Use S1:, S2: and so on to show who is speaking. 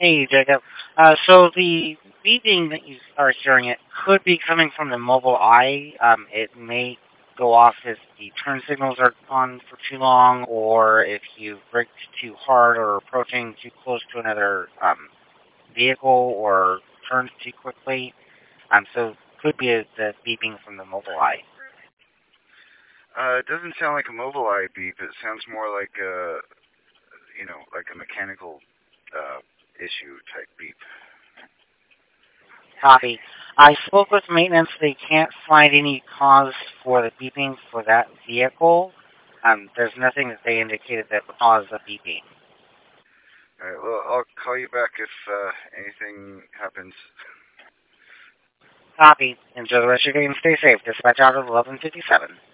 S1: Hey, Jacob. So the beeping that you are hearing it could be coming from the mobile eye. It may go off if the turn signals are on for too long, or if you braked too hard or approaching too close to another vehicle, or turned too quickly. So could be the beeping from the mobile eye.
S2: It doesn't sound like a mobile eye beep. It sounds more like like a mechanical issue type beep.
S1: Copy. I spoke with maintenance. They can't find any cause for the beeping for that vehicle. There's nothing that they indicated that would cause the beeping.
S2: All right. Well, I'll call you back if anything happens.
S1: Copy. Enjoy the rest of your day and stay safe. Dispatch out of 1157.